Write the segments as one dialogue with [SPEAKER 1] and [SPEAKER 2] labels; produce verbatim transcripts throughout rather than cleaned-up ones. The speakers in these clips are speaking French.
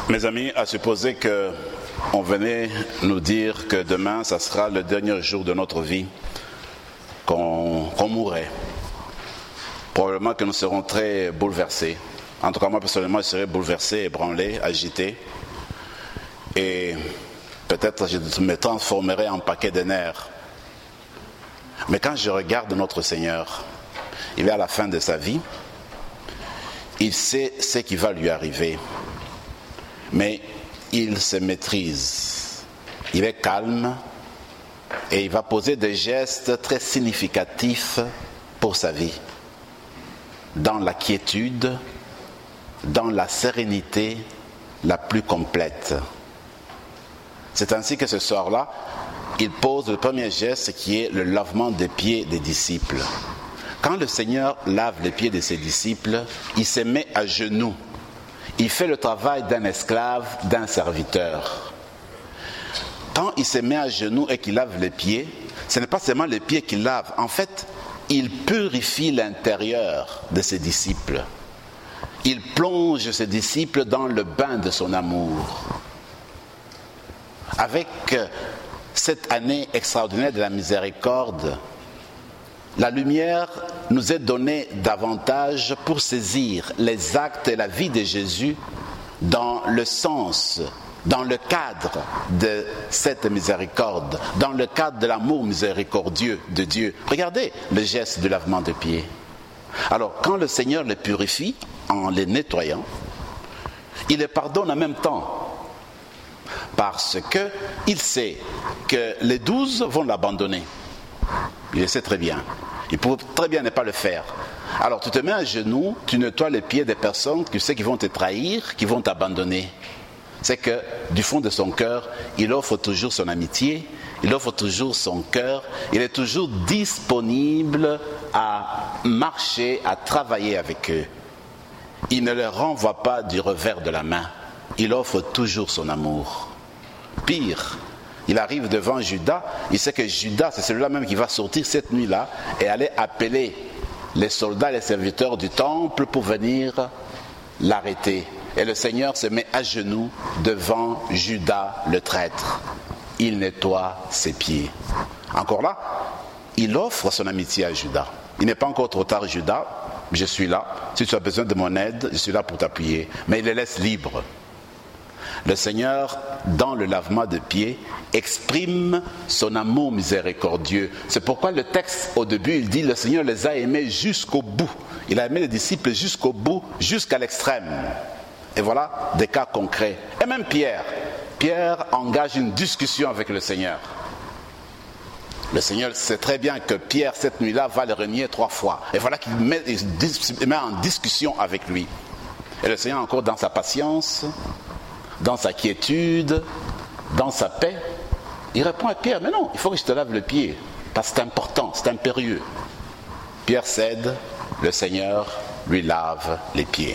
[SPEAKER 1] Mes amis, à supposer qu'on venait nous dire que demain, ça sera le dernier jour de notre vie, qu'on, qu'on mourrait. Probablement que nous serons très bouleversés. En tout cas, moi, personnellement, je serais bouleversé, ébranlé, agité. Et peut-être je me transformerai en paquet de nerfs. Mais quand je regarde notre Seigneur, il est à la fin de sa vie. Il sait ce qui va lui arriver. Mais il se maîtrise. Il est calme et il va poser des gestes très significatifs pour sa vie. Dans la quiétude, dans la sérénité la plus complète. C'est ainsi que ce soir-là, il pose le premier geste qui est le lavement des pieds des disciples. Quand le Seigneur lave les pieds de ses disciples, il se met à genoux. Il fait le travail d'un esclave, d'un serviteur. Quand il se met à genoux et qu'il lave les pieds, ce n'est pas seulement les pieds qu'il lave. En fait, il purifie l'intérieur de ses disciples. Il plonge ses disciples dans le bain de son amour. Avec cette année extraordinaire de la miséricorde, la lumière nous est donnée davantage pour saisir les actes et la vie de Jésus dans le sens, dans le cadre de cette miséricorde, dans le cadre de l'amour miséricordieux de Dieu. Regardez le geste du lavement de pieds. Alors, quand le Seigneur les purifie en les nettoyant, il les pardonne en même temps. Parce qu'il sait que les douze vont l'abandonner. Il le sait très bien. Il peut très bien ne pas le faire. Alors tu te mets à genoux, tu nettoies les pieds des personnes que tu sais qui vont te trahir, qui vont t'abandonner. C'est que du fond de son cœur, il offre toujours son amitié, il offre toujours son cœur, il est toujours disponible à marcher, à travailler avec eux. Il ne les renvoie pas du revers de la main. Il offre toujours son amour. Pire, il arrive devant Judas, il sait que Judas, c'est celui-là même qui va sortir cette nuit-là et aller appeler les soldats et les serviteurs du temple pour venir l'arrêter. Et le Seigneur se met à genoux devant Judas le traître. Il nettoie ses pieds. Encore là, il offre son amitié à Judas. Il n'est pas encore trop tard, Judas, je suis là. Si tu as besoin de mon aide, je suis là pour t'appuyer. Mais il les laisse libres. Le Seigneur, dans le lavement de pieds, exprime son amour miséricordieux. C'est pourquoi le texte, au début, il dit « Le Seigneur les a aimés jusqu'au bout ». Il a aimé les disciples jusqu'au bout, jusqu'à l'extrême. Et voilà des cas concrets. Et même Pierre. Pierre engage une discussion avec le Seigneur. Le Seigneur sait très bien que Pierre, cette nuit-là, va le renier trois fois. Et voilà qu'il met, il met en discussion avec lui. Et le Seigneur, encore dans sa patience, dans sa quiétude, dans sa paix, il répond à Pierre, mais non, il faut que je te lave le pied, parce que c'est important, c'est impérieux. Pierre cède, le Seigneur lui lave les pieds.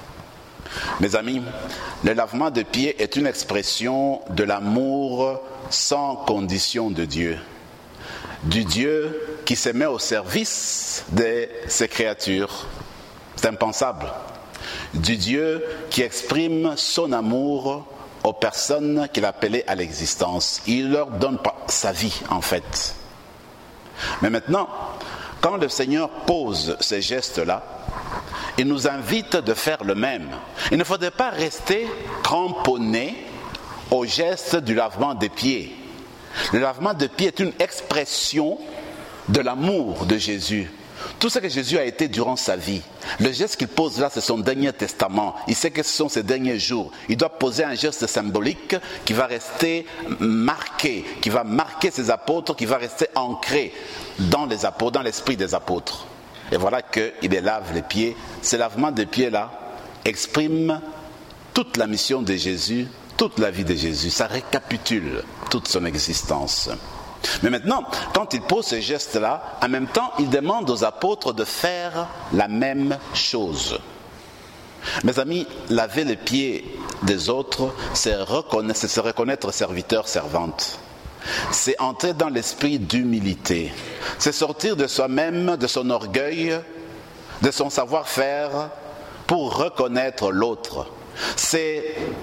[SPEAKER 1] Mes amis, le lavement de pieds est une expression de l'amour sans condition de Dieu. Du Dieu qui se met au service de ses créatures. C'est impensable. Du Dieu qui exprime son amour aux personnes qu'il a appelées à l'existence. Il leur donne pas sa vie, en fait. Mais maintenant, quand le Seigneur pose ces gestes-là, il nous invite de faire le même. Il ne faudrait pas rester cramponné au geste du lavement des pieds. Le lavement des pieds est une expression de l'amour de Jésus. Tout ce que Jésus a été durant sa vie, le geste qu'il pose là, c'est son dernier testament. Il sait que ce sont ses derniers jours. Il doit poser un geste symbolique qui va rester marqué, qui va marquer ses apôtres, qui va rester ancré dans les apôtres, dans l'esprit des apôtres. Et voilà qu'il les lave les pieds. Ce lavement des pieds-là exprime toute la mission de Jésus, toute la vie de Jésus. Ça récapitule toute son existence. Mais maintenant, quand il pose ces gestes-là, en même temps, il demande aux apôtres de faire la même chose. Mes amis, laver les pieds des autres, c'est reconnaître, c'est se reconnaître serviteur, servante. C'est entrer dans l'esprit d'humilité. C'est sortir de soi-même, de son orgueil, de son savoir-faire, pour reconnaître l'autre. C'est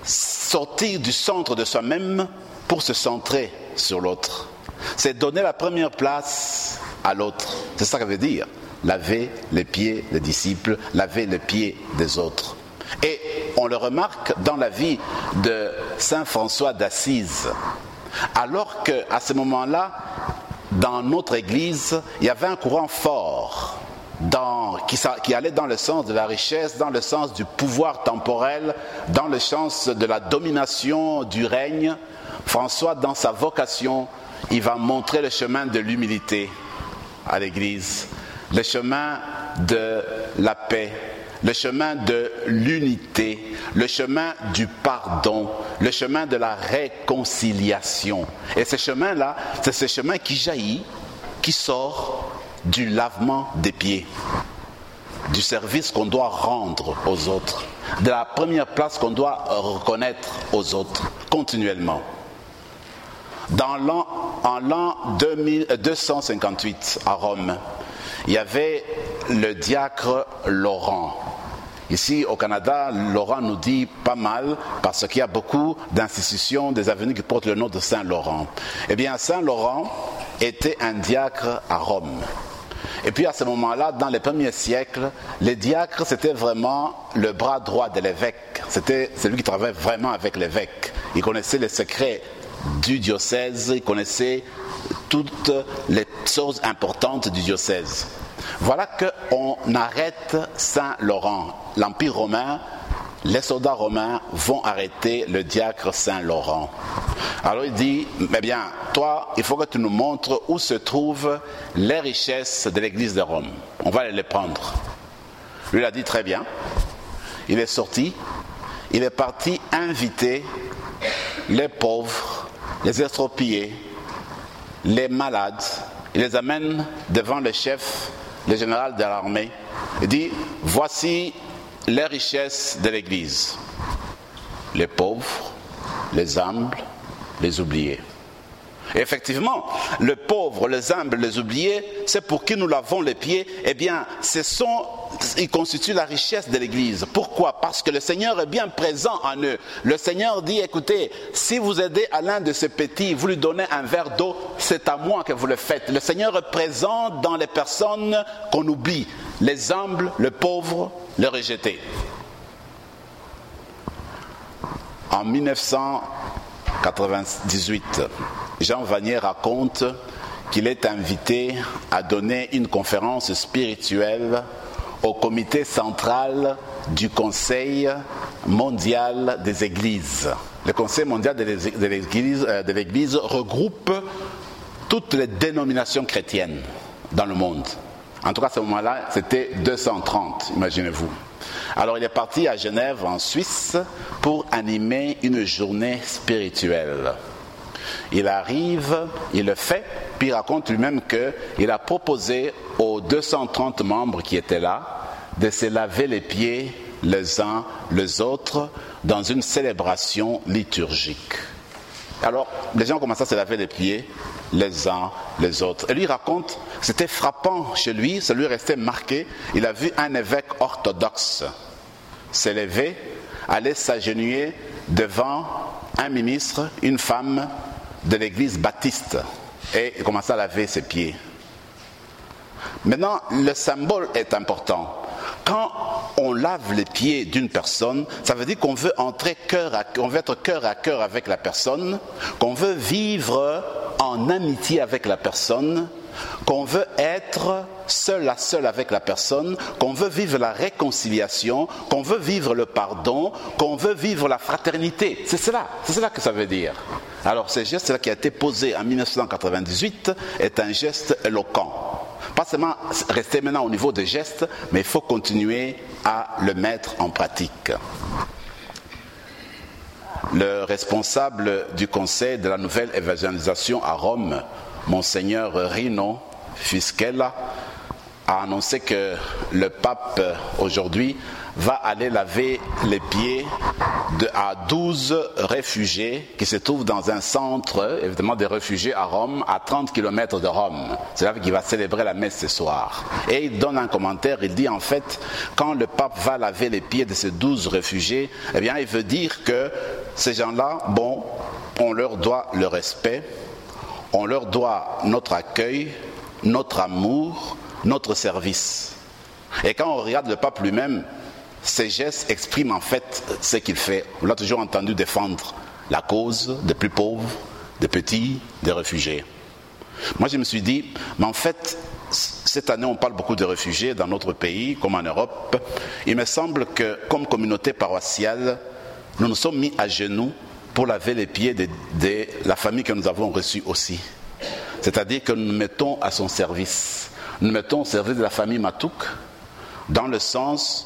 [SPEAKER 1] sortir du centre de soi-même pour se centrer sur l'autre. C'est donner la première place à l'autre. C'est ça que ça veut dire. Laver les pieds des disciples, laver les pieds des autres. Et on le remarque dans la vie de saint François d'Assise. Alors qu'à ce moment-là, dans notre Église, il y avait un courant fort dans, qui, qui allait dans le sens de la richesse, dans le sens du pouvoir temporel, dans le sens de la domination du règne. François, dans sa vocation, il va montrer le chemin de l'humilité à l'Église, le chemin de la paix, le chemin de l'unité, le chemin du pardon, le chemin de la réconciliation. Et ce chemin-là, c'est ce chemin qui jaillit, qui sort du lavement des pieds, du service qu'on doit rendre aux autres, de la première place qu'on doit reconnaître aux autres continuellement. Dans l'an, en l'an deux cent cinquante-huit à Rome, il y avait le diacre Laurent. Ici au Canada, Laurent nous dit pas mal parce qu'il y a beaucoup d'institutions, des avenues qui portent le nom de Saint Laurent. Eh bien, Saint Laurent était un diacre à Rome. Et puis à ce moment-là, dans les premiers siècles, les diacres, c'était vraiment le bras droit de l'évêque. C'était celui qui travaillait vraiment avec l'évêque. Il connaissait les secrets du diocèse, il connaissait toutes les choses importantes du diocèse. Voilà qu'on arrête Saint Laurent. L'Empire romain, les soldats romains vont arrêter le diacre Saint Laurent. Alors il dit, eh bien, toi, il faut que tu nous montres où se trouvent les richesses de l'église de Rome. On va les prendre. Lui, il a dit, très bien. Il est sorti, il est parti inviter les pauvres, les estropiés, les malades. Il les amène devant le chef, le général de l'armée. Il dit, voici les richesses de l'église. Les pauvres, les humbles, les oubliés. Et effectivement, le pauvre, les humbles, les oubliés, c'est pour qui nous lavons les pieds. Eh bien, ce sont, ils constituent la richesse de l'Église. Pourquoi? Parce que le Seigneur est bien présent en eux. Le Seigneur dit, écoutez, si vous aidez à l'un de ces petits, vous lui donnez un verre d'eau, c'est à moi que vous le faites. Le Seigneur est présent dans les personnes qu'on oublie. Les humbles, les pauvres, les rejetés. En mille neuf cent quatre-vingt-dix-huit, Jean Vanier raconte qu'il est invité à donner une conférence spirituelle au comité central du Conseil mondial des Églises. Le Conseil mondial de l'Église, de l'Église regroupe toutes les dénominations chrétiennes dans le monde. En tout cas, à ce moment-là, c'était deux cent trente, imaginez-vous. Alors, il est parti à Genève, en Suisse, pour animer une journée spirituelle. Il arrive, il le fait, puis il raconte lui-même qu'il a proposé aux deux cent trente membres qui étaient là de se laver les pieds les uns les autres dans une célébration liturgique. Alors, les gens commencent à se laver les pieds les uns les autres. Et lui raconte, c'était frappant chez lui, ça lui restait marqué. Il a vu un évêque orthodoxe s'élever, aller s'agenouiller devant un ministre, une femme de l'église baptiste, et il commençait à laver ses pieds. Maintenant, le symbole est important. Quand on lave les pieds d'une personne, ça veut dire qu'on veut entrer cœur à cœur, on veut être cœur à cœur avec la personne, qu'on veut vivre en amitié avec la personne, qu'on veut être seul à seul avec la personne, qu'on veut vivre la réconciliation, qu'on veut vivre le pardon, qu'on veut vivre la fraternité. C'est cela, c'est cela que ça veut dire. Alors ce geste-là qui a été posé en mille neuf cent quatre-vingt-dix-huit est un geste éloquent. Pas seulement rester maintenant au niveau des gestes, mais il faut continuer à le mettre en pratique. Le responsable du conseil de la nouvelle évangélisation à Rome, Monseigneur Rino Fischella, a annoncé que le pape aujourd'hui va aller laver les pieds de, à douze réfugiés qui se trouvent dans un centre, évidemment des réfugiés à Rome, à trente kilomètres de Rome. C'est là qu'il va célébrer la messe ce soir. Et il donne un commentaire, il dit en fait, quand le pape va laver les pieds de ces douze réfugiés, eh bien il veut dire que ces gens-là, bon, on leur doit le respect, on leur doit notre accueil, notre amour, notre service. Et quand on regarde le pape lui-même, ses gestes expriment en fait ce qu'il fait. On l'a toujours entendu défendre la cause des plus pauvres, des petits, des réfugiés. Moi je me suis dit, mais en fait, cette année on parle beaucoup de réfugiés dans notre pays, comme en Europe. Il me semble que comme communauté paroissiale, nous nous sommes mis à genoux pour laver les pieds de, de la famille que nous avons reçue aussi. C'est-à-dire que nous nous mettons à son service. Nous nous mettons au service de la famille Matouk, dans le sens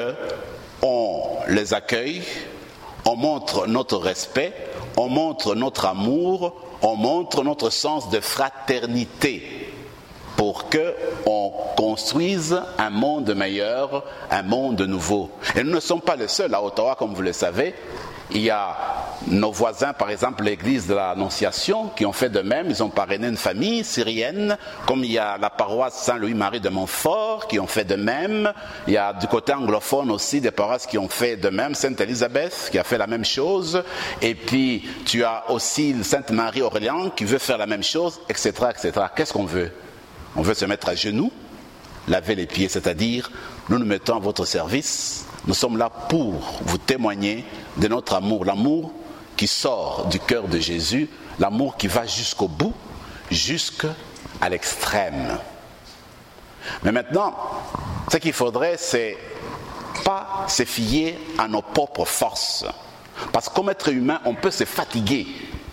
[SPEAKER 1] qu'on les accueille, on montre notre respect, on montre notre amour, on montre notre sens de fraternité pour qu'on construise un monde meilleur, un monde nouveau. Et nous ne sommes pas les seuls à Ottawa, comme vous le savez. Il y a nos voisins, par exemple l'église de l'Annonciation, qui ont fait de même. Ils ont parrainé une famille syrienne, comme il y a la paroisse Saint-Louis-Marie de Montfort, qui ont fait de même. Il y a du côté anglophone aussi des paroisses qui ont fait de même. Sainte-Élisabeth, qui a fait la même chose. Et puis, tu as aussi Sainte-Marie-Orléans, qui veut faire la même chose, et cetera, et cetera. Qu'est-ce qu'on veut? On veut se mettre à genoux, laver les pieds, c'est-à-dire, nous nous mettons à votre service. Nous sommes là pour vous témoigner de notre amour, l'amour qui sort du cœur de Jésus, l'amour qui va jusqu'au bout, jusqu'à l'extrême. Mais maintenant, ce qu'il faudrait, c'est pas se fier à nos propres forces. Parce que comme être humain, on peut se fatiguer.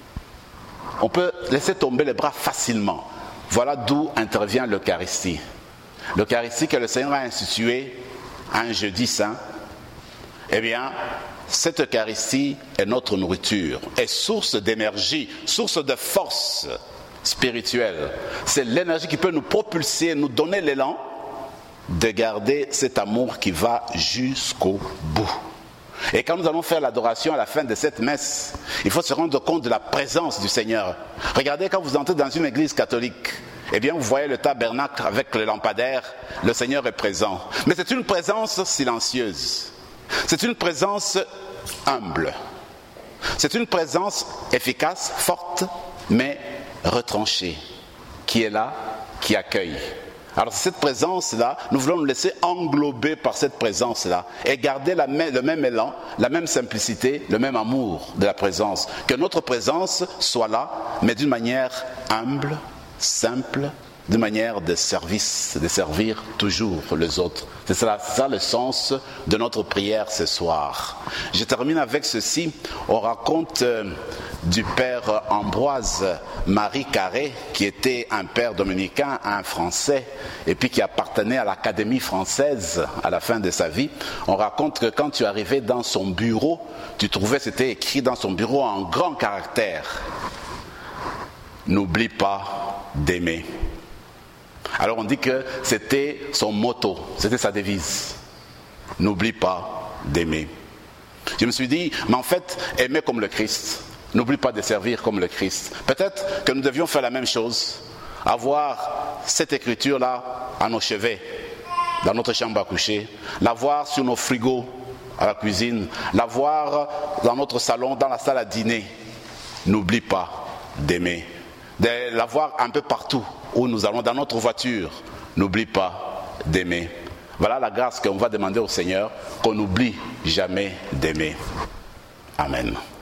[SPEAKER 1] On peut laisser tomber les bras facilement. Voilà d'où intervient l'Eucharistie. L'Eucharistie que le Seigneur a instituée un jeudi saint, eh bien, cette Eucharistie est notre nourriture, est source d'énergie, source de force spirituelle. C'est l'énergie qui peut nous propulser, nous donner l'élan de garder cet amour qui va jusqu'au bout. Et quand nous allons faire l'adoration à la fin de cette messe, il faut se rendre compte de la présence du Seigneur. Regardez, quand vous entrez dans une église catholique, eh bien vous voyez le tabernacle avec le lampadaire, le Seigneur est présent. Mais c'est une présence silencieuse. C'est une présence humble. C'est une présence efficace, forte, mais retranchée, qui est là, qui accueille. Alors cette présence-là, nous voulons nous laisser englober par cette présence-là et garder la même, le même élan, la même simplicité, le même amour de la présence. Que notre présence soit là, mais d'une manière humble, simple, d'une manière de service, de servir toujours les autres. C'est ça, c'est ça le sens de notre prière ce soir. Je termine avec ceci. On raconte euh, du père Ambroise Marie Carré, qui était un père dominicain, un Français, et puis qui appartenait à l'Académie française à la fin de sa vie. On raconte que quand tu arrivais dans son bureau, tu trouvais, c'était écrit dans son bureau en grand caractère: n'oublie pas d'aimer. Alors on dit que c'était son motto, c'était sa devise. N'oublie pas d'aimer. Je me suis dit, mais en fait, aimer comme le Christ. N'oublie pas de servir comme le Christ. Peut-être que nous devions faire la même chose. Avoir cette écriture-là à nos chevets, dans notre chambre à coucher. L'avoir sur nos frigos à la cuisine. L'avoir dans notre salon, dans la salle à dîner. N'oublie pas d'aimer. De l'avoir un peu partout où nous allons, dans notre voiture. N'oublie pas d'aimer. Voilà la grâce qu'on va demander au Seigneur, qu'on n'oublie jamais d'aimer. Amen.